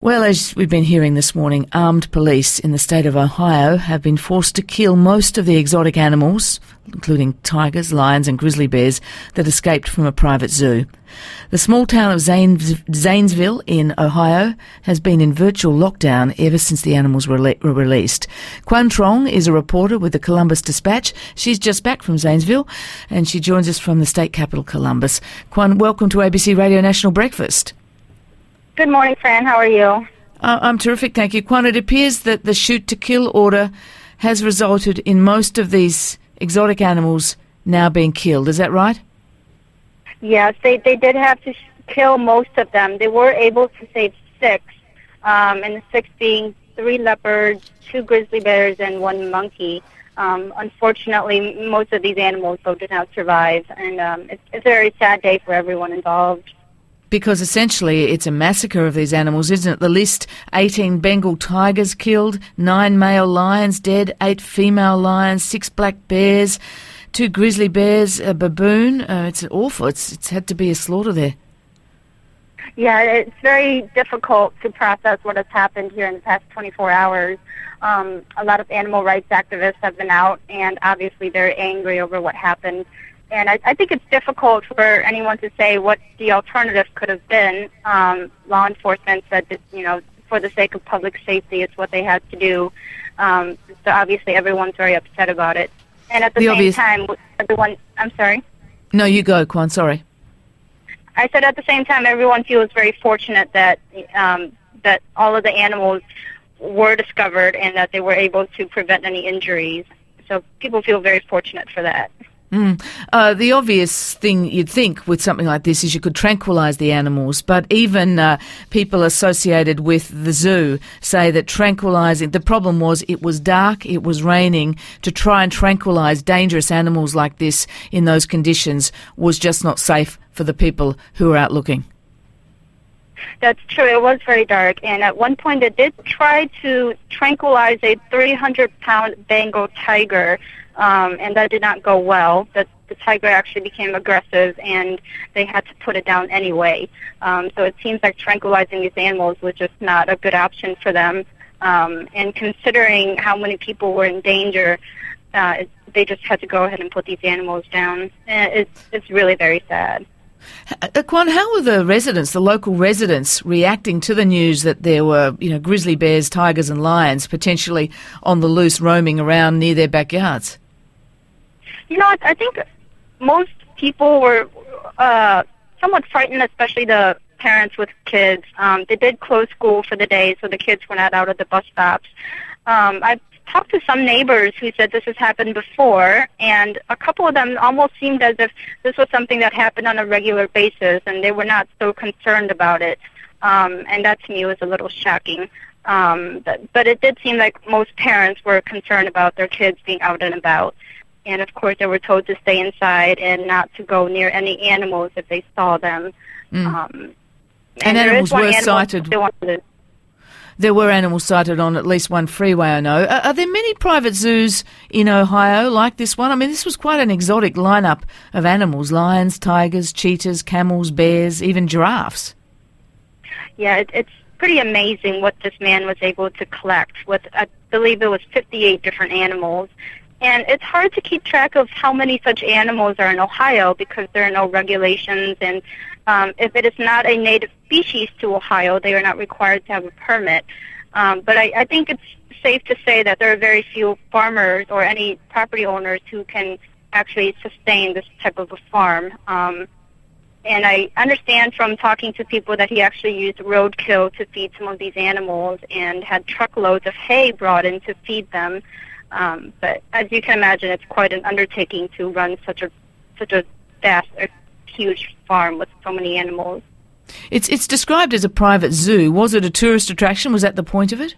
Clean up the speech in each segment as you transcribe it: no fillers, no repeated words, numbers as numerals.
Well, as we've been hearing this morning, armed police in the state of Ohio have been forced to kill most of the exotic animals, including tigers, lions and grizzly bears, that escaped from a private zoo. The small town of Zanesville in Ohio has been in virtual lockdown ever since the animals were released. Quan Trong is a reporter with the Columbus Dispatch. She's just back from Zanesville and she joins us from the state capital, Columbus. Quan, welcome to ABC Radio National Breakfast. Good morning, Fran. How are you? I'm terrific, thank you. Quan, it appears that the shoot-to-kill order has resulted in most of these exotic animals now being killed. Is that right? Yes, they did have to kill most of them. They were able to save 6, and the 6 being 3 leopards, 2 grizzly bears, and 1 monkey. Unfortunately, most of these animals, though, did not survive, and it's a very sad day for everyone involved. Because essentially it's a massacre of these animals, isn't it? The list: 18 Bengal tigers killed, 9 male lions dead, 8 female lions, 6 black bears, 2 grizzly bears, a baboon. It's awful. It's had to be a slaughter there. Yeah, it's very difficult to process what has happened here in the past 24 hours. A lot of animal rights activists have been out, and obviously they're angry over what happened. And I think it's difficult for anyone to say what the alternative could have been. Law enforcement said that, for the sake of public safety, it's what they had to do. So obviously everyone's very upset about it. And at the same time, everyone... I'm sorry? No, you go, Quan, sorry. I said at the same time, everyone feels very fortunate that that all of the animals were discovered and that they were able to prevent any injuries. So people feel very fortunate for that. The obvious thing you'd think with something like this is you could tranquilise the animals, but even people associated with the zoo say that tranquilising... The problem was it was dark, it was raining. To try and tranquilise dangerous animals like this in those conditions was just not safe for the people who were out looking. That's true. It was very dark, and at one point it did try to tranquilize a 300-pound Bengal tiger, and that did not go well. The tiger actually became aggressive, and they had to put it down anyway. So it seems like tranquilizing these animals was just not a good option for them. And considering how many people were in danger, they just had to go ahead and put these animals down. It's really very sad. Quan, how were the local residents, reacting to the news that there were, grizzly bears, tigers and lions potentially on the loose roaming around near their backyards? I think most people were somewhat frightened, especially the parents with kids. They did close school for the day, so the kids were not out at the bus stops. I've talked to some neighbors who said this has happened before, and a couple of them almost seemed as if this was something that happened on a regular basis, and they were not so concerned about it. And that to me was a little shocking. But it did seem like most parents were concerned about their kids being out and about. And, of course, they were told to stay inside and not to go near any animals if they saw them. And animals were sighted. There were animals sighted on at least one freeway, I know. Are there many private zoos in Ohio like this one? I mean, this was quite an exotic lineup of animals: lions, tigers, cheetahs, camels, bears, even giraffes. Yeah, it's pretty amazing what this man was able to collect with, I believe it was 58 different animals. And it's hard to keep track of how many such animals are in Ohio because there are no regulations, and if it is not a native species to Ohio, they are not required to have a permit. But I think it's safe to say that there are very few farmers or any property owners who can actually sustain this type of a farm. And I understand from talking to people that he actually used roadkill to feed some of these animals and had truckloads of hay brought in to feed them. But as you can imagine, it's quite an undertaking to run such a vast, huge farm with so many animals. It's described as a private zoo. Was it a tourist attraction? Was that the point of it?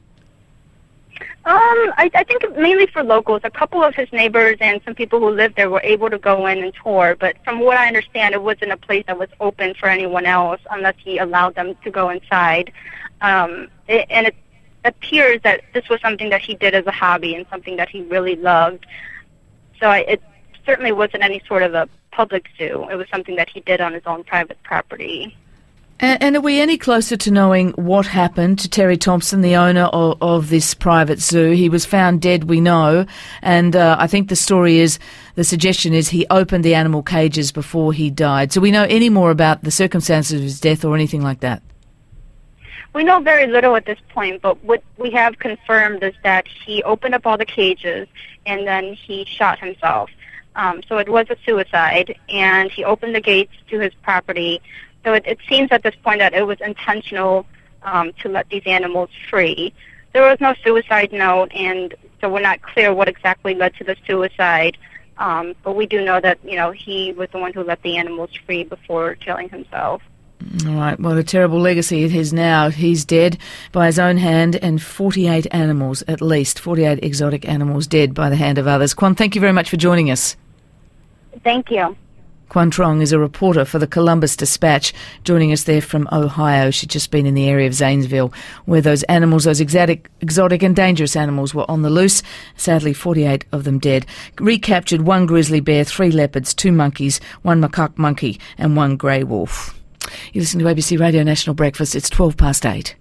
I think mainly for locals. A couple of his neighbors and some people who lived there were able to go in and tour, but from what I understand, it wasn't a place that was open for anyone else unless he allowed them to go inside. And it appears that this was something that he did as a hobby and something that he really loved. So it certainly wasn't any sort of a public zoo. It was something that he did on his own private property. And are we any closer to knowing what happened to Terry Thompson, the owner of this private zoo? He was found dead, we know, and I think the suggestion is he opened the animal cages before he died. So we know any more about the circumstances of his death or anything like that? We know very little at this point, but what we have confirmed is that he opened up all the cages and then he shot himself. So it was a suicide, and he opened the gates to his property. So it seems at this point that it was intentional to let these animals free. There was no suicide note, and so we're not clear what exactly led to the suicide. But we do know that, he was the one who let the animals free before killing himself. All right, well, a terrible legacy it is now. He's dead by his own hand, and 48 animals, at least, 48 exotic animals dead by the hand of others. Kwan, thank you very much for joining us. Thank you. Kwan Trong is a reporter for the Columbus Dispatch, joining us there from Ohio. She'd just been in the area of Zanesville, where those animals, those exotic and dangerous animals, were on the loose. Sadly, 48 of them dead. Recaptured 1 grizzly bear, 3 leopards, 2 monkeys, 1 macaque monkey and 1 grey wolf. You listen to ABC Radio National Breakfast. It's 8:12.